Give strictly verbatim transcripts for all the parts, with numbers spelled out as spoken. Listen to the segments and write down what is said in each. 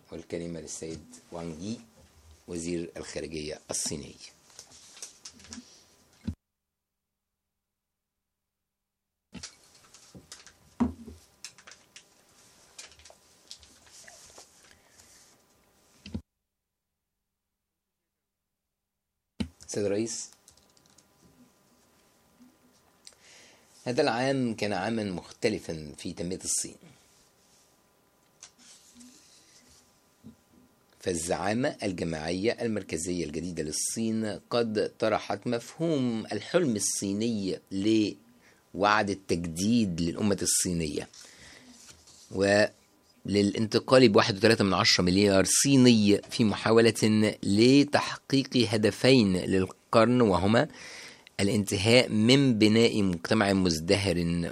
والكلمة للسيد وانغ يي وزير الخارجية الصيني. سيد الرئيس، هذا العام كان عاما مختلفا في تنمية الصين، فالزعامة الجماعية المركزية الجديدة للصين قد طرحت مفهوم الحلم الصيني لوعد التجديد للأمة الصينية وللانتقال بواحد وثلاثة من عشرة مليار صيني في محاولة لتحقيق هدفين للقرن، وهما الانتهاء من بناء مجتمع مزدهر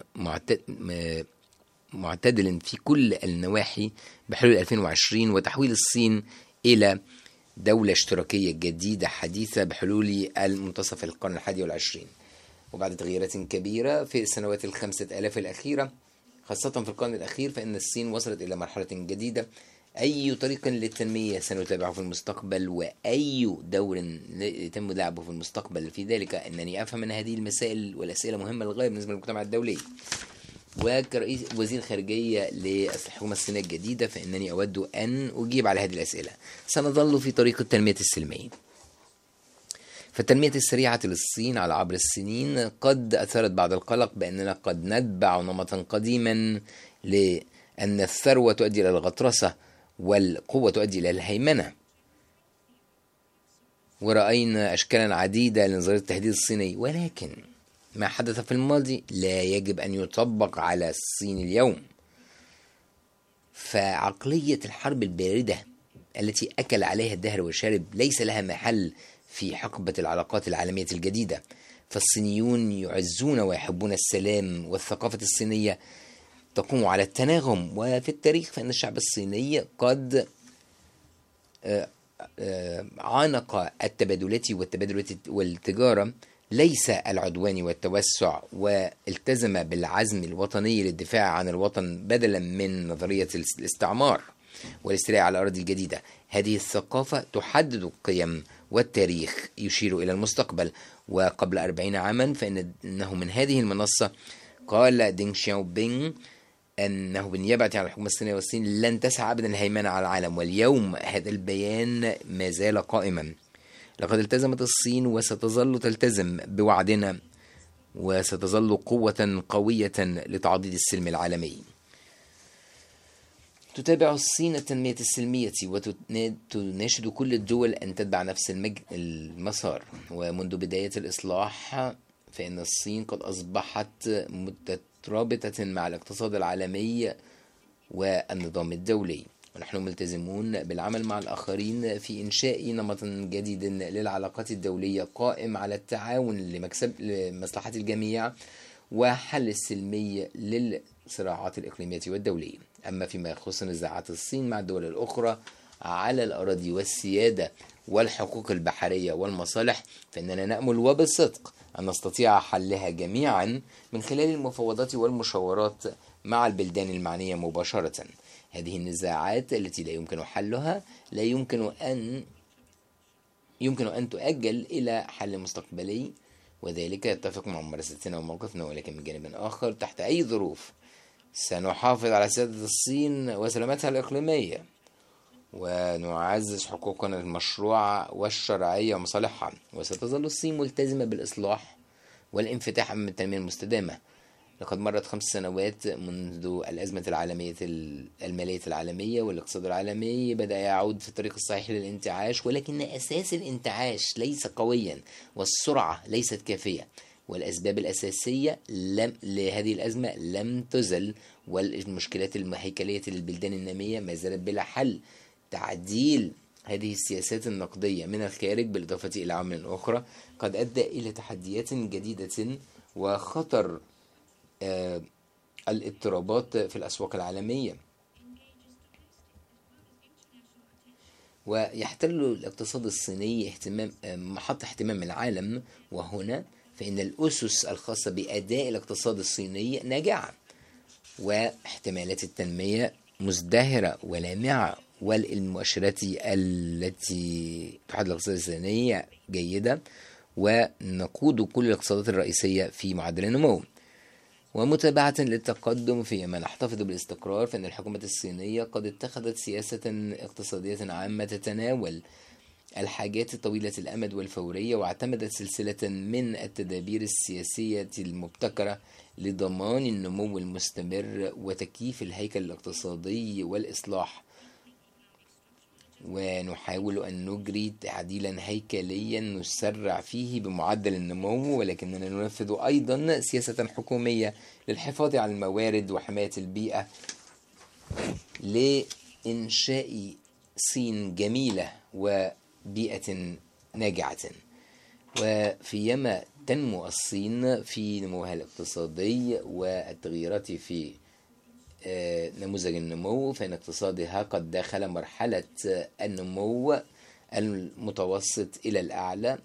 معتدل في كل النواحي بحلول ألفين وعشرين، وتحويل الصين إلى دولة اشتراكية جديدة حديثة بحلول المنتصف القرن الحادي والعشرين. وبعد تغييرات كبيرة في السنوات الخمسة آلاف الأخيرة خاصة في القرن الأخير، فإن الصين وصلت إلى مرحلة جديدة. أي طريق للتنمية سنتابعه في المستقبل، وأي دور يتم لعبه في المستقبل في ذلك، أنني أفهم أن هذه المسائل والأسئلة مهمة للغاية بالنسبة للمجتمع الدولي. وكرئيس وزير خارجية للحكومة الصينية الجديدة فإنني أود أن أجيب على هذه الأسئلة. سنظل في طريق التنمية السلمية، فالتنمية السريعة للصين على عبر السنين قد أثارت بعض القلق بأننا قد نتبع نمطا قديما لأن الثروة تؤدي إلى الغطرسة والقوة تؤدي إلى الهيمنة، ورأينا أشكالا عديدة لنظرية التهديد الصيني، ولكن ما حدث في الماضي لا يجب أن يطبق على الصين اليوم. فعقلية الحرب الباردة التي أكل عليها الدهر والشارب ليس لها محل في حقبة العلاقات العالمية الجديدة، فالصينيون يعزون ويحبون السلام، والثقافة الصينية تقوم على التناغم. وفي التاريخ فإن الشعب الصيني قد عانق التبادلات والتبادلات والتجارة ليس العدوان والتوسع، والتزم بالعزم الوطني للدفاع عن الوطن بدلا من نظرية الاستعمار والاستيلاء على الأراضي الجديدة. هذه الثقافة تحدد القيم، والتاريخ يشير إلى المستقبل. وقبل أربعين عاما فإنه من هذه المنصة قال دينغ شياو بينغ أنه بالنيابة عن الحكومة الصينية والصين لن تسعى أبدا الهيمنة على العالم، واليوم هذا البيان ما زال قائما. لقد التزمت الصين وستظل تلتزم بوعدنا، وستظل قوة قوية لتعضيد السلم العالمي. تتابع الصين التنمية السلمية وتناشد كل الدول أن تتبع نفس المسار. ومنذ بداية الإصلاح فإن الصين قد أصبحت مترابطة مع الاقتصاد العالمي والنظام الدولي، ونحن ملتزمون بالعمل مع الآخرين في إنشاء نمط جديد للعلاقات الدولية قائم على التعاون لمكسب لمصلحة الجميع وحل السلمي للصراعات الإقليمية والدولية. أما فيما يخص نزاعات الصين مع الدول الأخرى على الأراضي والسيادة والحقوق البحرية والمصالح، فإننا نأمل وبالصدق أن نستطيع حلها جميعا من خلال المفاوضات والمشاورات مع البلدان المعنية مباشرة. هذه النزاعات التي لا يمكن حلها لا يمكن أن يمكن أن تؤجل إلى حل مستقبلي، وذلك يتفق مع ممارستنا وموقفنا. ولكن من جانب آخر تحت أي ظروف سنحافظ على سيادة الصين وسلامتها الإقليمية، ونعزز حقوقنا المشروعة والشرعية ومصالحها. وستظل الصين ملتزمة بالإصلاح والانفتاح أمام التنمية المستدامة. لقد مرت خمس سنوات منذ الأزمة العالمية المالية العالمية، والاقتصاد العالمي بدأ يعود في الطريق الصحيح للانتعاش، ولكن أساس الانتعاش ليس قويا والسرعة ليست كافية، والأسباب الأساسية لم لهذه الأزمة لم تزل، والمشكلات الهيكلية للبلدان النامية ما زالت بلا حل. تعديل هذه السياسات النقدية من الخارج بالإضافة إلى عوامل أخرى قد أدى إلى تحديات جديدة وخطر آه الاضطرابات في الأسواق العالمية. ويحتل الاقتصاد الصيني اهتمام محط اهتمام العالم، وهنا فإن الأسس الخاصة بأداء الاقتصاد الصيني ناجعة، واحتمالات التنمية مزدهرة ولامعة، والمؤشرات التي تحدد الاقتصاد السنوي جيدة، ونقود كل الاقتصادات الرئيسية في معدل النمو. ومتابعة للتقدم فيما نحتفظ بالاستقرار، فإن الحكومة الصينية قد اتخذت سياسة اقتصادية عامة تتناول الحاجات الطويلة الأمد والفورية، واعتمدت سلسلة من التدابير السياسية المبتكرة لضمان النمو المستمر وتكييف الهيكل الاقتصادي والإصلاح. ونحاول أن نجري تعديلا هيكليا نسرع فيه بمعدل النمو، ولكننا ننفذ أيضا سياسة حكومية للحفاظ على الموارد وحماية البيئة لإنشاء صين جميلة وبيئة ناجعة. وفيما تنمو الصين في نموها الاقتصادي والتغييرات في نموذج النمو، فإن اقتصادها قد دخل مرحلة النمو المتوسط إلى الأعلى،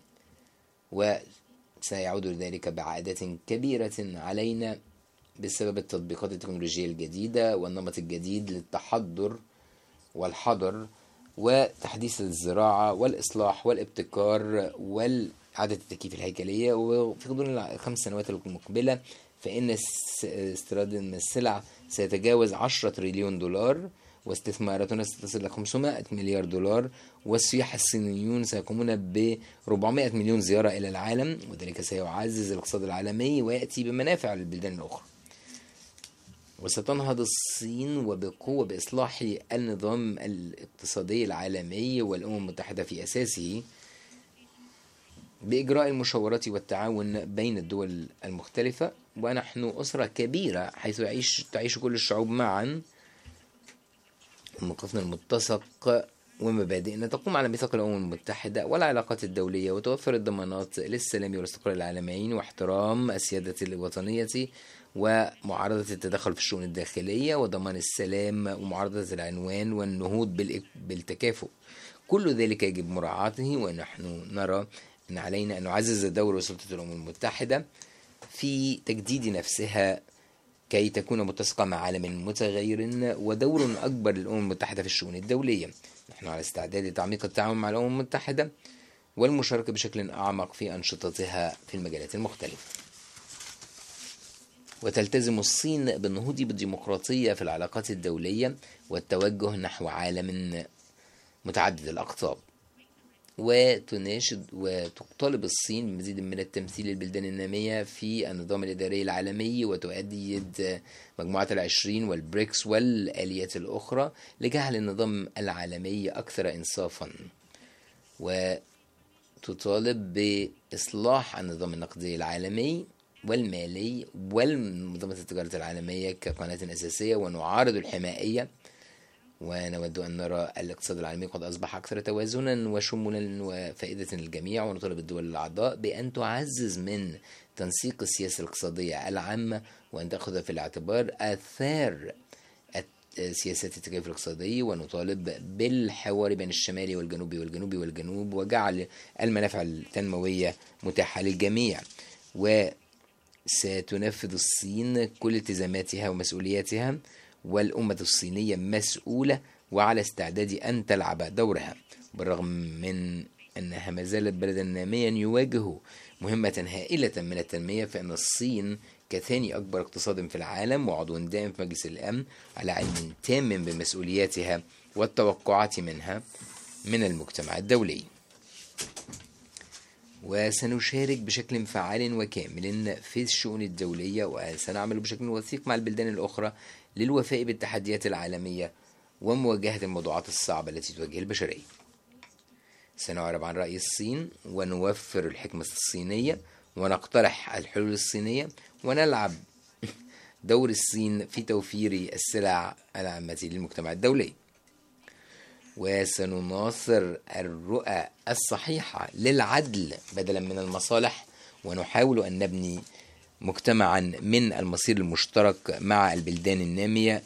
وسيعود ذلك بعائدات كبيرة علينا بسبب التطبيقات التكنولوجية الجديدة والنمط الجديد للتحضر والحضر وتحديث الزراعة والإصلاح والابتكار والإعادة التكييف الهيكلية. وفي غضون الخمس سنوات المقبلة فإن استيراد من السلع سيتجاوز عشرة تريليون دولار، واستثماراتنا ستصل إلى خمسمائة مليار دولار، والسياح الصينيون سيقومون ب أربعمائة مليون زيارة إلى العالم، وذلك سيعزز الاقتصاد العالمي ويأتي بمنافع للبلدان الأخرى. وستنهض الصين وبقوة بإصلاح النظام الاقتصادي العالمي والأمم المتحدة في أساسه، بإجراء المشاورات والتعاون بين الدول المختلفة. ونحن أسرة كبيرة حيث يعيش تعيش كل الشعوب معا. موقفنا المتسق ومبادئنا تقوم على ميثاق الأمم المتحدة والعلاقات الدولية، وتوفر الضمانات للسلام والاستقرار العالميين واحترام السيادة الوطنية ومعارضة التدخل في الشؤون الداخلية وضمان السلام ومعارضة العنوان والنهوض بالتكافؤ. كل ذلك يجب مراعاته، ونحن نرى أن علينا أن نعزز دور سلطة الأمم المتحدة في تجديد نفسها كي تكون متسقة مع عالم متغير، ودور أكبر للأمم المتحدة في الشؤون الدولية. نحن على استعداد لتعميق التعاون مع الأمم المتحدة والمشاركة بشكل أعمق في أنشطتها في المجالات المختلفة. وتلتزم الصين بالنهوض بالديمقراطية في العلاقات الدولية والتوجه نحو عالم متعدد الأقطاب. وتناشد وتطالب الصين بمزيد من التمثيل للبلدان النامية في النظام الإداري العالمي، وتؤيد مجموعة العشرين والبريكس والآليات الأخرى لجعل النظام العالمي أكثر إنصافا. وتطالب بإصلاح النظام النقدي العالمي والمالي والمنظمة التجارة العالمية كقناة أساسية، ونعارض الحمائية. ونود أن نرى الاقتصاد العالمي قد أصبح أكثر توازنا وشمولا وفائدة للجميع، ونطالب الدول الأعضاء بأن تعزز من تنسيق السياسة الاقتصادية العامة، وأن تأخذ في الاعتبار آثار سياسات التكيف الاقتصادي، ونطالب بالحوار بين الشمال والجنوب والجنوب والجنوب، وجعل المنافع التنموية متاحة للجميع. وستنفذ الصين كل التزاماتها ومسؤولياتها، والأمة الصينية مسؤولة وعلى استعداد أن تلعب دورها، بالرغم من أنها ما زالت بلدا ناميا يواجه مهمة هائلة من التنمية، فإن الصين كثاني أكبر اقتصاد في العالم وعضو دائم في مجلس الأمن على علم تام بمسؤولياتها والتوقعات منها من المجتمع الدولي. وسنشارك بشكل فعال وكامل في الشؤون الدولية، وسنعمل بشكل وثيق مع البلدان الأخرى للوفاء بالتحديات العالمية ومواجهة الموضوعات الصعبة التي تواجه البشرية. سنعرب عن رأي الصين ونوفر الحكمة الصينية ونقترح الحلول الصينية، ونلعب دور الصين في توفير السلع العامة للمجتمع الدولي. وسنناصر الرؤى الصحيحة للعدل بدلا من المصالح، ونحاول أن نبني مجتمعا من المصير المشترك مع البلدان النامية.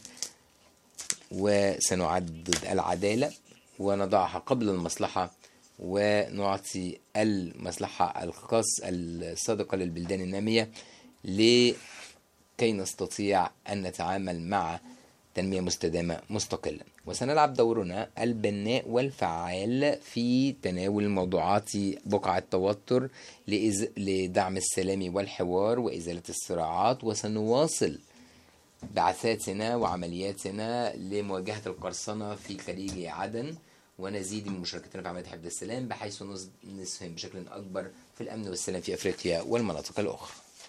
وسنعدد العدالة ونضعها قبل المصلحة، ونعطي المصلحة الخاص الصادقة للبلدان النامية لكي نستطيع أن نتعامل مع تنمية مستدامة مستقلة. وسنلعب دورنا البناء والفعال في تناول موضوعات بقع التوتر لإز... لدعم السلام والحوار وإزالة الصراعات. وسنواصل بعثاتنا وعملياتنا لمواجهة القرصنة في خليج عدن، ونزيد من مشاركتنا في عملية حفظ السلام بحيث نسهم بشكل أكبر في الأمن والسلام في أفريقيا والمناطق الأخرى.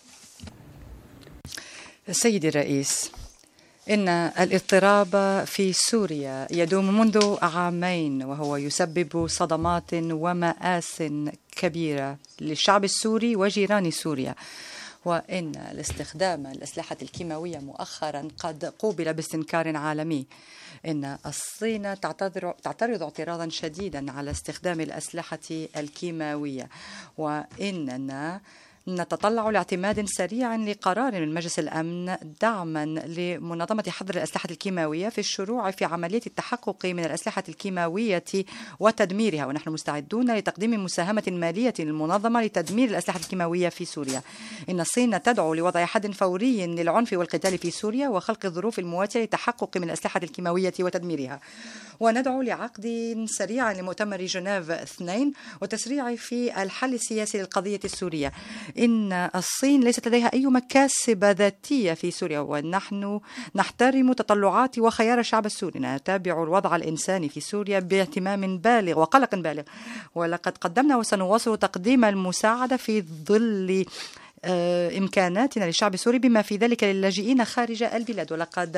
سيدي الرئيس، إن الاضطراب في سوريا يدوم منذ عامين، وهو يسبب صدمات ومآس كبيرة للشعب السوري وجيران سوريا، وإن الاستخدام الأسلحة الكيماوية مؤخرا قد قوبل باستنكار عالمي. إن الصين تعترض اعتراضا شديدا على استخدام الأسلحة الكيماوية، وإننا نتطلع لاعتماد سريع لقرار من مجلس الأمن دعما لمنظمة حظر الأسلحة الكيماوية في الشروع في عملية التحقق من الأسلحة الكيماوية وتدميرها، ونحن مستعدون لتقديم مساهمة مالية للمنظمة لتدمير الأسلحة الكيماوية في سوريا. إن الصين تدعو لوضع حد فوري للعنف والقتال في سوريا وخلق الظروف المواتية للتحقق من الأسلحة الكيماوية وتدميرها، وندعو لعقد سريع لمؤتمر جنيف اثنين وتسريع في الحل السياسي للقضية السورية. إن الصين ليست لديها أي مكاسب ذاتية في سوريا، ونحن نحترم تطلعات وخيار الشعب السوري. نتابع الوضع الإنساني في سوريا باهتمام بالغ وقلق بالغ، ولقد قدمنا وسنواصل تقديم المساعدة في ظل إمكاناتنا للشعب السوري بما في ذلك للاجئين خارج البلاد. ولقد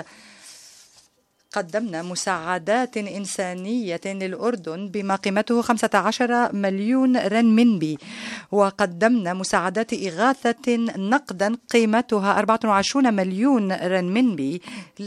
قدمنا مساعدات إنسانية للأردن بما قيمته خمسة عشر مليون رنمنبي، وقدمنا مساعدات إغاثة نقدا قيمتها أربعة وعشرين مليون رنمنبي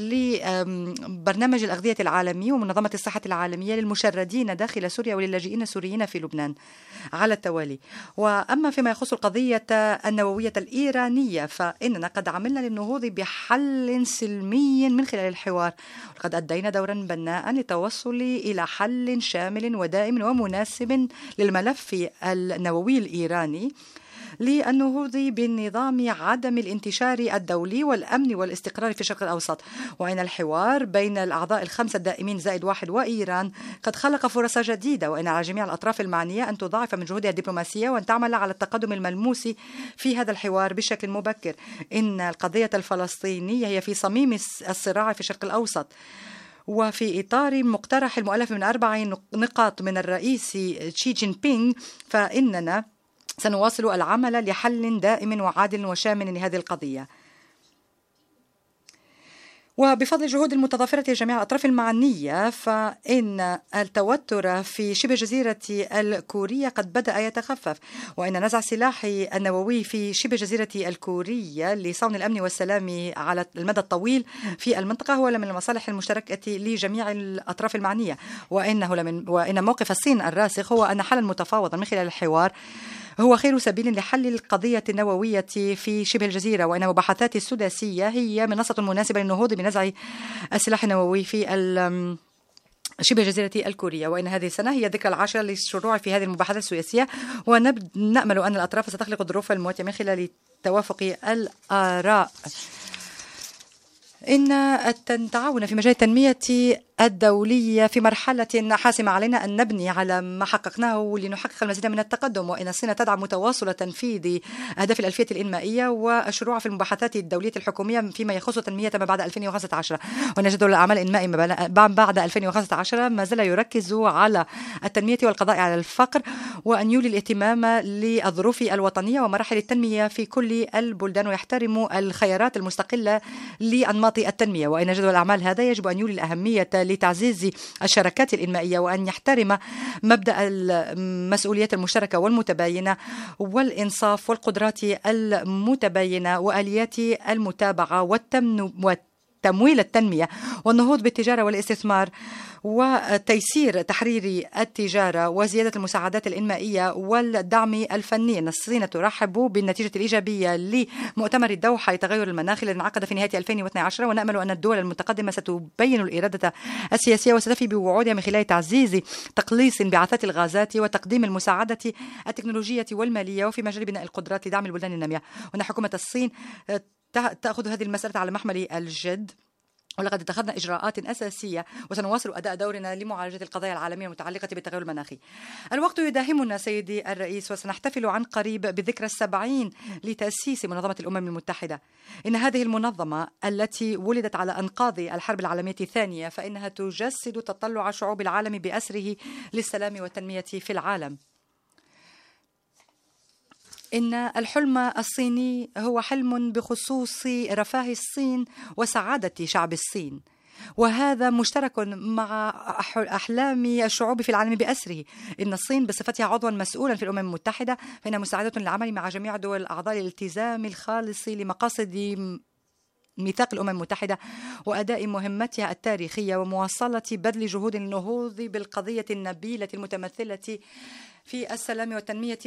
لبرنامج الأغذية العالمي ومنظمة الصحة العالمية للمشردين داخل سوريا وللاجئين السوريين في لبنان على التوالي. وأما فيما يخص القضية النووية الإيرانية، فإننا قد عملنا للنهوض بحل سلمي من خلال الحوار، وقد أدينا دورا بناء للتوصل إلى حل شامل ودائم ومناسب للملف النووي الإيراني للنهوض بالنظام عدم الانتشار الدولي والأمن والاستقرار في الشرق الأوسط. وإن الحوار بين الأعضاء الخمسة الدائمين زائد واحد وإيران قد خلق فرص جديدة، وإن على جميع الأطراف المعنية أن تضاعف من جهودها الدبلوماسية وأن تعمل على التقدم الملموس في هذا الحوار بشكل مبكر. إن القضية الفلسطينية هي في صميم الصراع في الشرق الأوسط، وفي إطار مقترح المؤلف من أربع نقاط من الرئيس شي جين بينغ، فإننا سنواصل العمل لحل دائم وعادل وشامل لهذه القضية. وبفضل الجهود المتضافرة لجميع الأطراف المعنية، فإن التوتر في شبه جزيرة الكورية قد بدأ يتخفف، وإن نزع السلاح النووي في شبه جزيرة الكورية لصون الأمن والسلام على المدى الطويل في المنطقة هو من المصالح المشتركة لجميع الأطراف المعنية، وإنه لمن وإن موقف الصين الراسخ هو أن حلا متفاوضا من خلال الحوار هو خير سبيل لحل القضية النووية في شبه الجزيرة، وإن مباحثات السداسية هي منصة مناسبة للنهوض بنزع السلاح النووي في شبه جزيرة الكورية. وإن هذه السنة هي الذكرى العاشرة للشروع في هذه المباحثات السياسية، ونأمل أن الأطراف ستخلق الظروف المواتية من خلال توافق الآراء. إن التعاون في مجال التنمية الدولية في مرحلة حاسمة، علينا أن نبني على ما حققناه لنحقق المزيد من التقدم، وإن الصين تدعم متواصل تنفيذ أهداف الألفية الإنمائية والشروع في المباحثات الدولية الحكومية فيما يخص تنمية ما بعد ألفين وخمسة عشر. وإن جدول الأعمال الإنمائي بعد ألفين وخمسة عشر ما زال يركز على التنمية والقضاء على الفقر، وأن يولي الاهتمام للظروف الوطنية ومراحل التنمية في كل البلدان، ويحترم الخيارات المستقلة لأنماط التنمية. وإن جدول الأعمال هذا يجب أن يولي الأهمية لتعزيز الشراكات الإنمائية، وأن يحترم مبدأ المسؤوليات المشتركة والمتباينة والإنصاف والقدرات المتباينة وآليات المتابعة والتمويل التنمية والنهوض بالتجارة والاستثمار وتيسير تحرير التجارة وزيادة المساعدات الإنمائية والدعم الفني. الصين ترحب بالنتيجة الإيجابية لمؤتمر الدوحة لتغير المناخ الذي انعقد في نهاية ألفين واثني عشر، ونأمل أن الدول المتقدمة ستبين الإرادة السياسية وستفي بوعودها من خلال تعزيز تقليص انبعاثات الغازات وتقديم المساعدة التكنولوجية والمالية وفي مجال بناء القدرات لدعم البلدان النامية. وأن حكومة الصين تأخذ هذه المسألة على محمل الجد، ولقد اتخذنا إجراءات أساسية وسنواصل أداء دورنا لمعالجة القضايا العالمية المتعلقة بالتغير المناخي. الوقت يداهمنا سيدي الرئيس، وسنحتفل عن قريب بذكرى السبعين لتأسيس منظمة الأمم المتحدة. إن هذه المنظمة التي ولدت على أنقاض الحرب العالمية الثانية فإنها تجسد تطلع شعوب العالم بأسره للسلام والتنمية في العالم. إن الحلم الصيني هو حلم بخصوص رفاه الصين وسعادة شعب الصين، وهذا مشترك مع أحلام الشعوب في العالم بأسره. إن الصين بصفتها عضوا مسؤولا في الأمم المتحدة فإنها مساعدة للعمل مع جميع دول الأعضاء للالتزام الخالص لمقاصد ميثاق الأمم المتحدة وأداء مهمتها التاريخية ومواصلة بذل جهود النهوض بالقضية النبيلة المتمثلة في السلام والتنمية